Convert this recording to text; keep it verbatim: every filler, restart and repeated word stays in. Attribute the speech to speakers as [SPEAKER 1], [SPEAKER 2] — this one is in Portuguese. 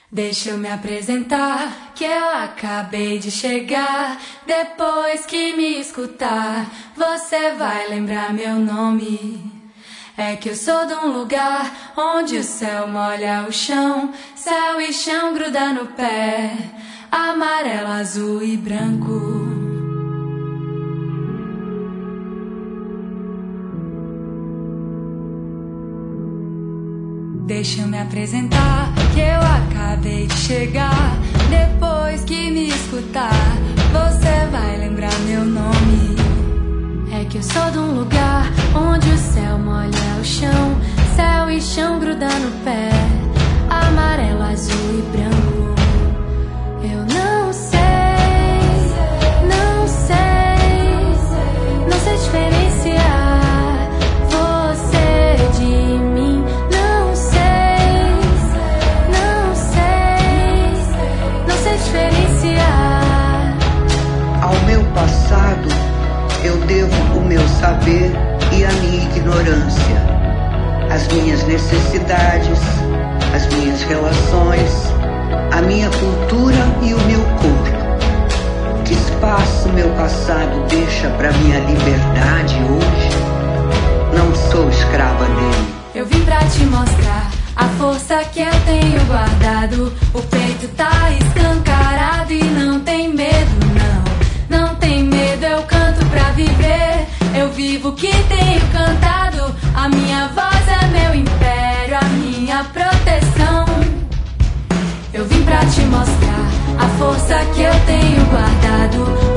[SPEAKER 1] Deixa eu me apresentar, que eu acabei de chegar. Depois que me escutar, você vai lembrar meu nome. É que eu sou de um lugar onde o céu molha o chão, céu e chão gruda no pé, amarelo, azul e branco. Deixa eu me apresentar, que eu acabei de chegar. Depois que me escutar, você vai lembrar meu nome. É que eu sou de um lugar onde o céu molha o chão, céu e chão gruda no pé, amarelo, azul e branco. Eu não sei, não sei, não sei diferenciar você de mim. Não sei, não sei, não sei diferenciar.
[SPEAKER 2] Ao meu passado eu devo o meu saber e a minha ignorância, as minhas necessidades, as minhas relações, a minha cultura e o meu corpo. Que espaço meu passado deixa para minha liberdade hoje? Não sou escrava dele.
[SPEAKER 1] Eu vim pra te mostrar a força que eu tenho guardado. O peito tá escancarado e não tem medo, não. Não tem medo, eu canto pra viver. Eu vivo o que tenho cantado. A minha voz é meu império, a minha proteção. Eu vim pra te mostrar a força que eu tenho guardado.